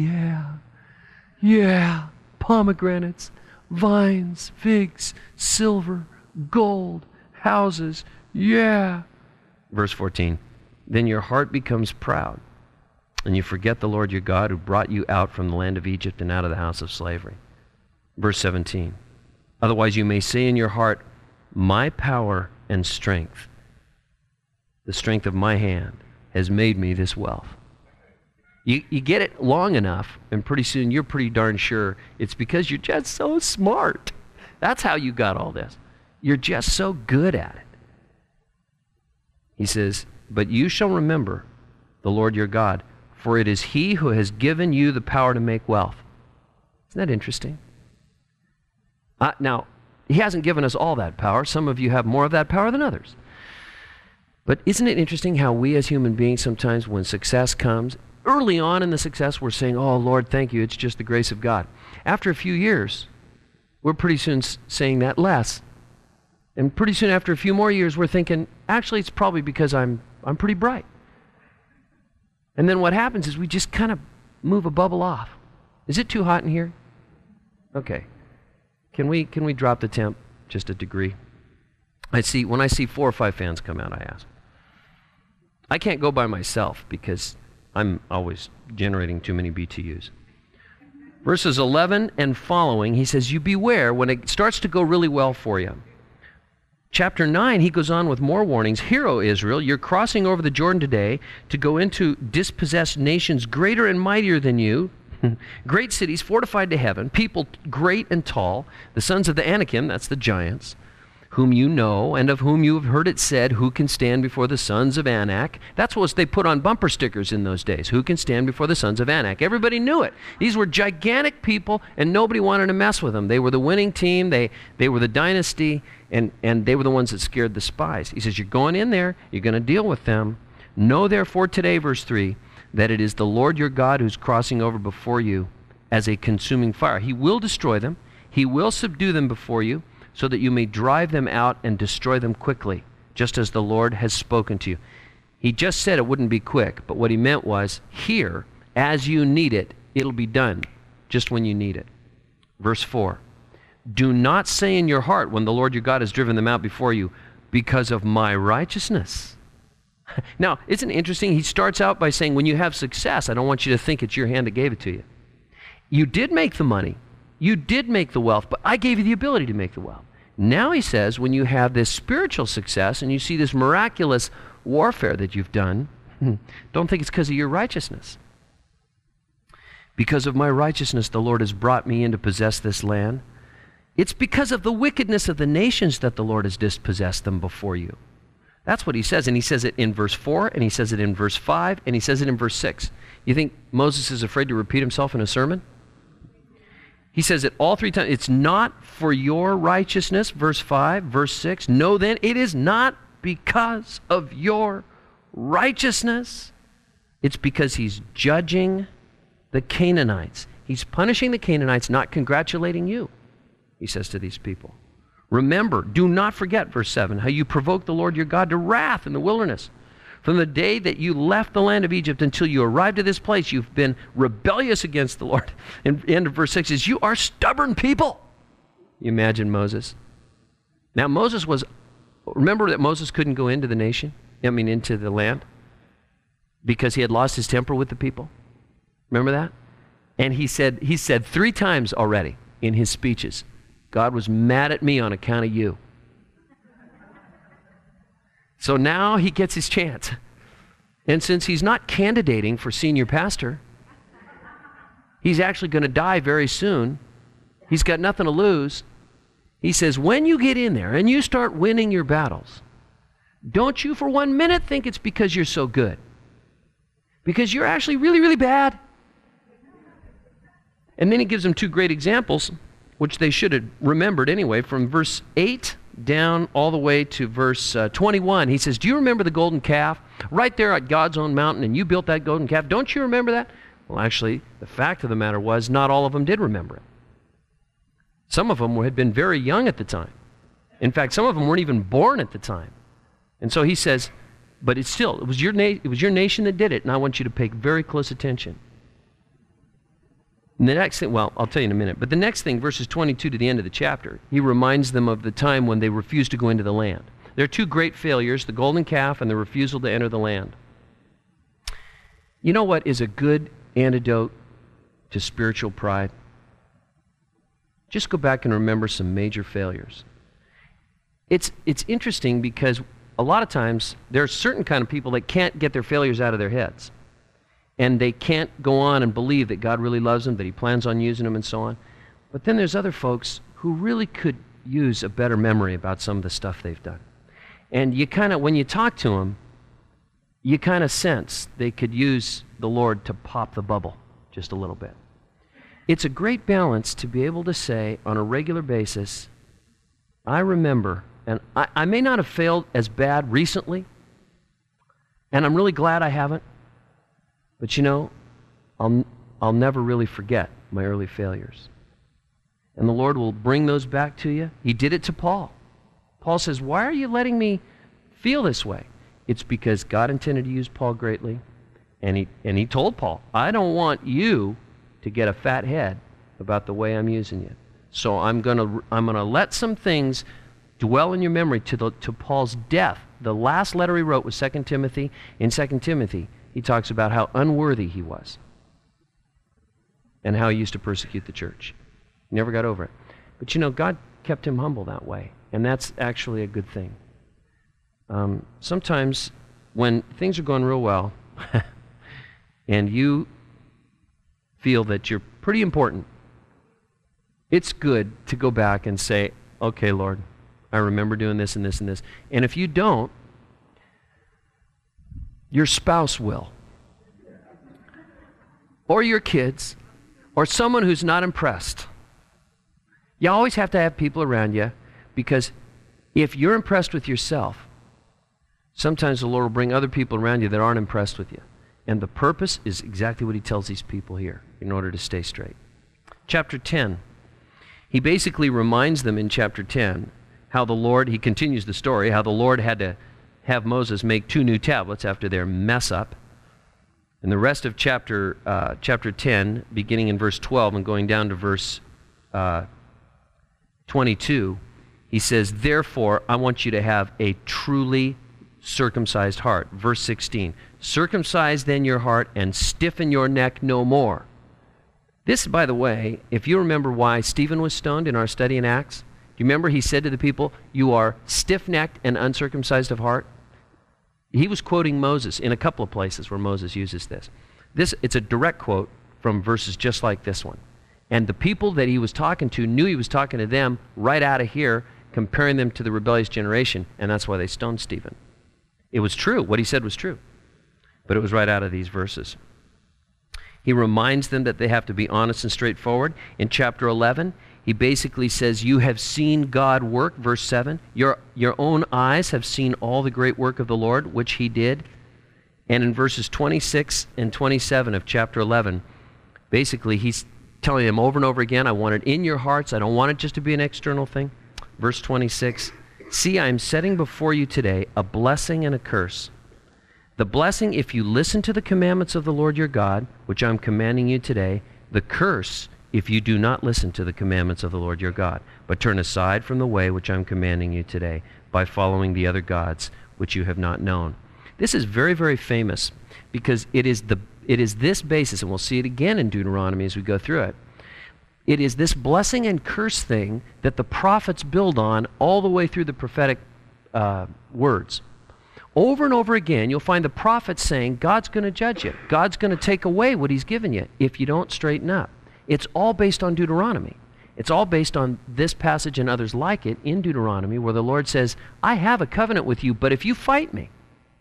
yeah, pomegranates, vines, figs, silver, gold, houses, yeah. Verse 14, then your heart becomes proud, and you forget the Lord your God who brought you out from the land of Egypt and out of the house of slavery. Verse 17, otherwise you may say in your heart, my power and strength, the strength of my hand, has made me this wealth. You get it long enough, and pretty soon you're pretty darn sure it's because you're just so smart. That's how you got all this. You're just so good at it. He says, but you shall remember the Lord your God, for it is he who has given you the power to make wealth. Isn't that interesting? Now, he hasn't given us all that power. Some of you have more of that power than others. But isn't it interesting how we as human beings sometimes when success comes, early on in the success we're saying, oh Lord, thank you, it's just the grace of God. After a few years, we're pretty soon saying that less. And pretty soon after a few more years, we're thinking, actually it's probably because I'm pretty bright. And then what happens is we just kind of move a bubble off. Is it too hot in here? Okay. Can we drop the temp just a degree? When I see 4 or 5 fans come out, I ask. I can't go by myself because I'm always generating too many BTUs. Verses 11 and following, he says, you beware when it starts to go really well for you. Chapter 9, he goes on with more warnings. Hear, O Israel, you're crossing over the Jordan today to go into dispossessed nations greater and mightier than you, great cities fortified to heaven, people great and tall, the sons of the Anakim, that's the giants, whom you know, and of whom you have heard it said, who can stand before the sons of Anak? That's what they put on bumper stickers in those days. Who can stand before the sons of Anak? Everybody knew it. These were gigantic people, and nobody wanted to mess with them. They were the winning team. They were the dynasty, and they were the ones that scared the spies. He says, you're going in there. You're going to deal with them. Know therefore today, verse 3, that it is the Lord your God who's crossing over before you as a consuming fire. He will destroy them. He will subdue them before you, so that you may drive them out and destroy them quickly, just as the Lord has spoken to you. He just said it wouldn't be quick, but what he meant was, here, as you need it, it'll be done, just when you need it. Verse 4, do not say in your heart when the Lord your God has driven them out before you, because of my righteousness. Now, isn't it interesting? He starts out by saying, when you have success, I don't want you to think it's your hand that gave it to you. You did make the money. You did make the wealth, but I gave you the ability to make the wealth. Now he says, when you have this spiritual success and you see this miraculous warfare that you've done, don't think it's because of your righteousness. Because of my righteousness, the Lord has brought me in to possess this land. It's because of the wickedness of the nations that the Lord has dispossessed them before you. That's what he says, and he says it in verse 4, and he says it in verse 5, and he says it in verse 6. You think Moses is afraid to repeat himself in a sermon? He says it all 3 times. It's not for your righteousness, verse 5, verse 6. No, then, it is not because of your righteousness. It's because he's judging the Canaanites. He's punishing the Canaanites, not congratulating you, he says to these people. Remember, do not forget, verse 7, how you provoked the Lord your God to wrath in the wilderness. From the day that you left the land of Egypt until you arrived at this place, you've been rebellious against the Lord. And the end of verse 6 is, you are stubborn people. You imagine Moses. Now remember that Moses couldn't go into into the land, because he had lost his temper with the people. Remember that? And he said 3 times already in his speeches, God was mad at me on account of you. So now he gets his chance. And since he's not candidating for senior pastor, he's actually going to die very soon. He's got nothing to lose. He says, when you get in there and you start winning your battles, don't you for 1 minute think it's because you're so good. Because you're actually really, really bad. And then he gives them 2 great examples, which they should have remembered anyway, from verse 8 down all the way to verse 21. He says, do you remember the golden calf right there at God's own mountain, and you built that golden calf? Don't you remember that? Well, actually, the fact of the matter was not all of them did remember it. Some of them had been very young at the time. In fact, some of them weren't even born at the time. And so he says, but it was your nation that did it, and I want you to pay very close attention. And the next thing, well, I'll tell you in a minute, but the next thing, verses 22 to the end of the chapter, he reminds them of the time when they refused to go into the land. There are 2 great failures, the golden calf and the refusal to enter the land. You know what is a good antidote to spiritual pride? Just go back and remember some major failures. It's interesting because a lot of times there are certain kind of people that can't get their failures out of their heads. And they can't go on and believe that God really loves them, that he plans on using them and so on. But then there's other folks who really could use a better memory about some of the stuff they've done. And when you talk to them, you kind of sense they could use the Lord to pop the bubble just a little bit. It's a great balance to be able to say on a regular basis, I remember, and I may not have failed as bad recently, and I'm really glad I haven't, but I'll never really forget my early failures. And the Lord will bring those back to you. He did it to Paul. Paul says, why are you letting me feel this way? It's because God intended to use Paul greatly. And he told Paul, I don't want you to get a fat head about the way I'm using you. So I'm gonna let some things dwell in your memory to Paul's death. The last letter he wrote was 2 Timothy. In 2 Timothy, he talks about how unworthy he was and how he used to persecute the church. He never got over it. But you know, God kept him humble that way, and that's actually a good thing. Sometimes when things are going real well and you feel that you're pretty important, it's good to go back and say, okay, Lord, I remember doing this and this and this. And if you don't, your spouse will. Or your kids. Or someone who's not impressed. You always have to have people around you, because if you're impressed with yourself, sometimes the Lord will bring other people around you that aren't impressed with you. And the purpose is exactly what he tells these people here in order to stay straight. Chapter 10. He basically reminds them in chapter 10 how the Lord, he continues the story, how the Lord had to have Moses make 2 new tablets after their mess up. And the rest of chapter 10, beginning in verse 12 and going down to verse 22, he says, therefore, I want you to have a truly circumcised heart. Verse 16, circumcise then your heart and stiffen your neck no more. This, by the way, if you remember why Stephen was stoned in our study in Acts, do you remember he said to the people, you are stiff-necked and uncircumcised of heart? He was quoting Moses in a couple of places where Moses uses this. It's a direct quote from verses just like this one. And the people that he was talking to knew he was talking to them right out of here, comparing them to the rebellious generation, and that's why they stoned Stephen. It was true. What he said was true. But it was right out of these verses. He reminds them that they have to be honest and straightforward. In chapter 11, he basically says, you have seen God work, verse 7. Your own eyes have seen all the great work of the Lord, which he did. And in verses 26 and 27 of chapter 11, basically he's telling them over and over again, I want it in your hearts. I don't want it just to be an external thing. Verse 26, see, I am setting before you today a blessing and a curse. The blessing, if you listen to the commandments of the Lord your God, which I'm commanding you today. The curse, if you do not listen to the commandments of the Lord your God, but turn aside from the way which I'm commanding you today, by following the other gods which you have not known. This is very, very famous, because it is this basis, and we'll see it again in Deuteronomy as we go through it. It is this blessing and curse thing that the prophets build on all the way through the prophetic words. Over and over again, you'll find the prophets saying, God's going to judge you. God's going to take away what he's given you if you don't straighten up. It's all based on Deuteronomy. It's all based on this passage and others like it in Deuteronomy, where the Lord says, I have a covenant with you, but if you fight me,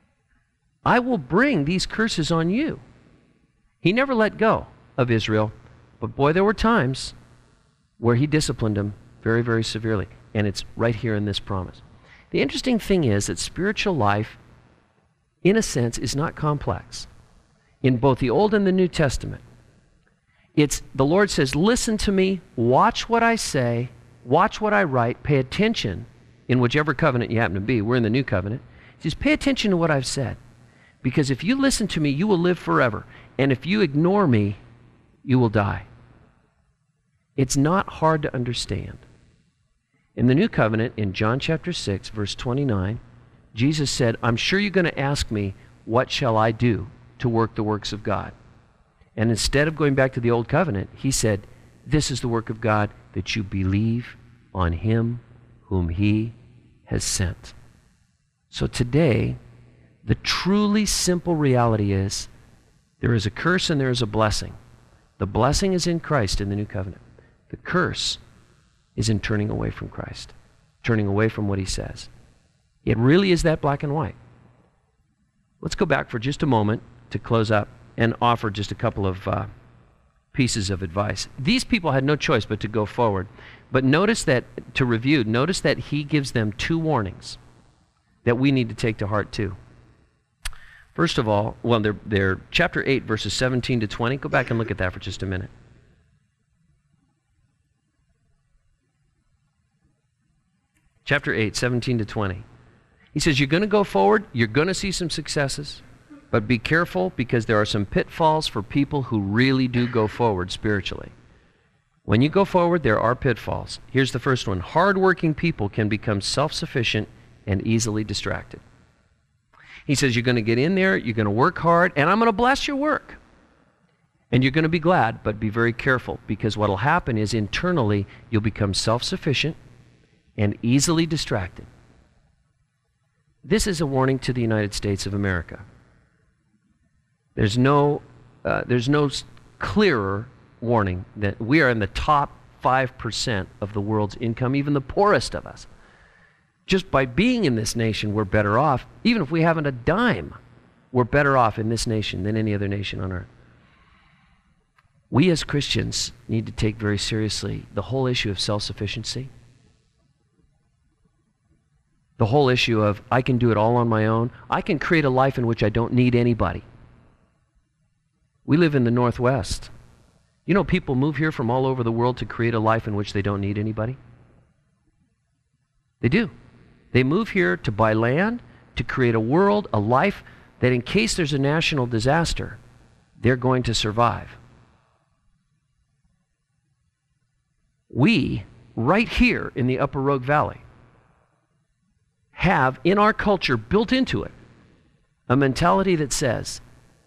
I will bring these curses on you. He never let go of Israel, but boy, there were times where he disciplined them very, very severely, and it's right here in this promise. The interesting thing is that spiritual life, in a sense, is not complex. In both the Old and the New Testament, the Lord says, listen to me, watch what I say, watch what I write, pay attention in whichever covenant you happen to be. We're in the New Covenant. He says, pay attention to what I've said, because if you listen to me, you will live forever, and if you ignore me, you will die. It's not hard to understand. In the New Covenant, in John chapter 6, verse 29, Jesus said, I'm sure you're going to ask me, what shall I do to work the works of God? And instead of going back to the Old Covenant, he said, this is the work of God, that you believe on him whom he has sent. So today, the truly simple reality is, there is a curse and there is a blessing. The blessing is in Christ in the New Covenant. The curse is in turning away from Christ, turning away from what he says. It really is that black and white. Let's go back for just a moment to close up and offer just a couple of pieces of advice. These people had no choice but to go forward. But notice that, to review, notice that he gives them 2 warnings that we need to take to heart too. First of all, well, they're chapter 8, verses 17 to 20. Go back and look at that for just a minute. Chapter 8, 17 to 20. He says, you're going to go forward, you're going to see some successes, but be careful, because there are some pitfalls for people who really do go forward spiritually. When you go forward, there are pitfalls. Here's the first one. Hardworking people can become self-sufficient and easily distracted. He says, you're going to get in there, you're going to work hard, and I'm going to bless your work. And you're going to be glad, but be very careful, because what will happen is internally you'll become self-sufficient and easily distracted. This is a warning to the United States of America. There's no clearer warning that we are in the top 5% of the world's income, even the poorest of us. Just by being in this nation, we're better off. Even if we haven't a dime, we're better off in this nation than any other nation on earth. We as Christians need to take very seriously the whole issue of self-sufficiency. The whole issue of, I can do it all on my own. I can create a life in which I don't need anybody. We live in the Northwest. You know, people move here from all over the world to create a life in which they don't need anybody. They do. They move here to buy land, to create a world, a life that in case there's a national disaster, they're going to survive. We, right here in the Upper Rogue Valley, have in our culture built into it a mentality that says,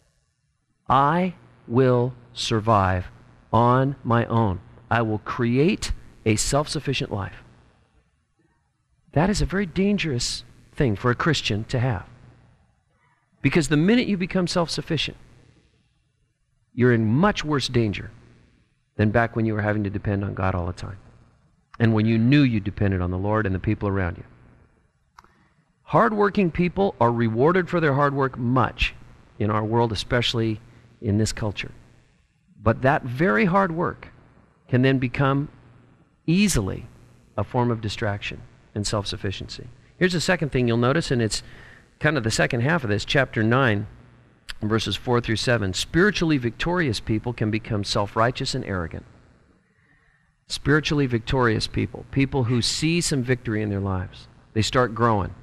I will survive on my own. I will create a self-sufficient life. That is a very dangerous thing for a Christian to have. Because the minute you become self-sufficient, you're in much worse danger than back when you were having to depend on God all the time. And when you knew you depended on the Lord and the people around you. Hardworking people are rewarded for their hard work much in our world, especially in this culture. But that very hard work can then become easily a form of distraction and self-sufficiency. Here's the second thing you'll notice, and it's kind of the second half of this, chapter 9, verses 4 through 7. Spiritually victorious people can become self-righteous and arrogant. Spiritually victorious people, people who see some victory in their lives, they start growing.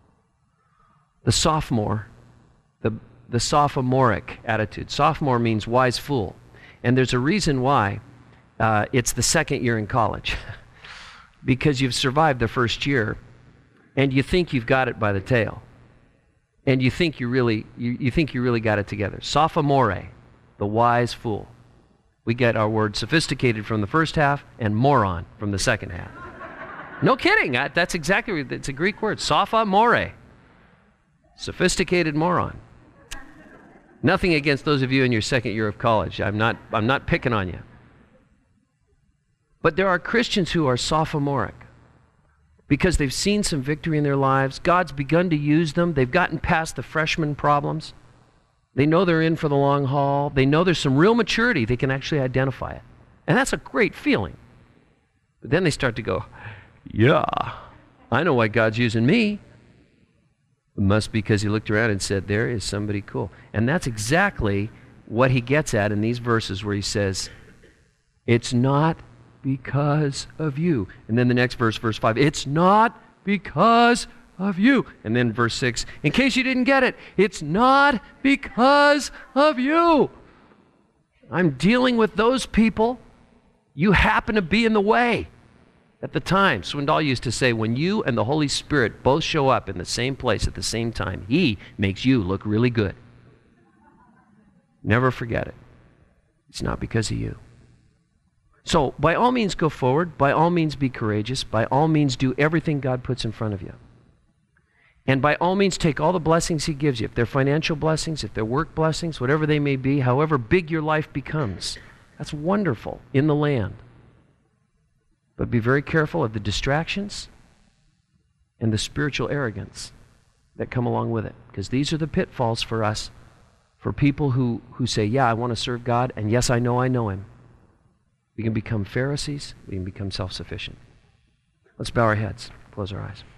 The sophomore, the sophomoric attitude. Sophomore means wise fool. And there's a reason why it's the second year in college. Because you've survived the first year, and you think you've got it by the tail. And you think you really got it together. Sophomore, the wise fool. We get our word sophisticated from the first half and moron from the second half. No kidding. That's exactly, it's a Greek word. Sophomore. Sophisticated moron. Nothing against those of you in your second year of college. I'm not picking on you. But there are Christians who are sophomoric because they've seen some victory in their lives. God's begun to use them. They've gotten past the freshman problems. They know they're in for the long haul. They know there's some real maturity. They can actually identify it. And that's a great feeling. But then they start to go, yeah, I know why God's using me. It must be because he looked around and said, there is somebody cool. And that's exactly what he gets at in these verses where he says, it's not because of you. And then the next verse, verse 5, it's not because of you. And then verse 6, in case you didn't get it, it's not because of you. I'm dealing with those people. You happen to be in the way. At the time, Swindoll used to say, when you and the Holy Spirit both show up in the same place at the same time, he makes you look really good. Never forget it. It's not because of you. So, by all means, go forward. By all means, be courageous. By all means, do everything God puts in front of you. And by all means, take all the blessings he gives you. If they're financial blessings, if they're work blessings, whatever they may be, however big your life becomes. That's wonderful in the land. But be very careful of the distractions and the spiritual arrogance that come along with it. Because these are the pitfalls for us, for people who say, yeah, I want to serve God, and yes, I know him. We can become Pharisees. We can become self-sufficient. Let's bow our heads, close our eyes.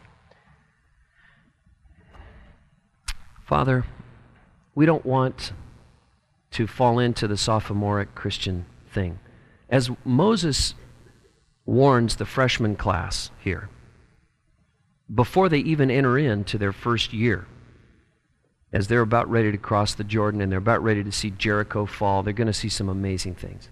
Father, we don't want to fall into the sophomoric Christian thing. As Moses warns the freshman class here, before they even enter into their first year, as they're about ready to cross the Jordan and they're about ready to see Jericho fall, they're going to see some amazing things.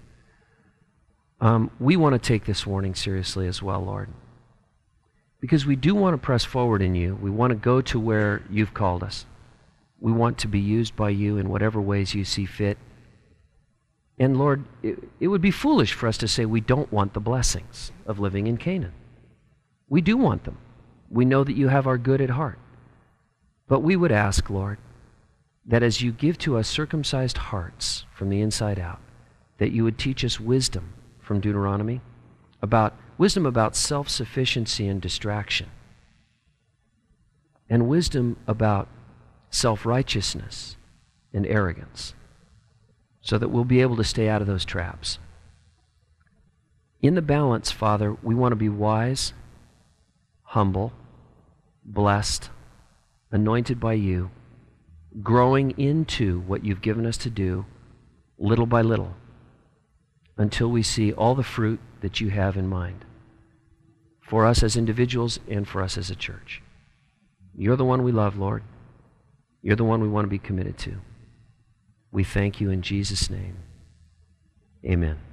We want to take this warning seriously as well, Lord, because we do want to press forward in you. We want to go to where you've called us. We want to be used by you in whatever ways you see fit. And Lord, it would be foolish for us to say we don't want the blessings of living in Canaan. We do want them. We know that you have our good at heart. But we would ask, Lord, that as you give to us circumcised hearts from the inside out, that you would teach us wisdom from Deuteronomy, wisdom about self-sufficiency and distraction, and wisdom about self-righteousness and arrogance, so that we'll be able to stay out of those traps. In the balance, Father, we want to be wise, humble, blessed, anointed by you, growing into what you've given us to do little by little until we see all the fruit that you have in mind for us as individuals and for us as a church. You're the one we love, Lord. You're the one we want to be committed to. We thank you in Jesus' name. Amen.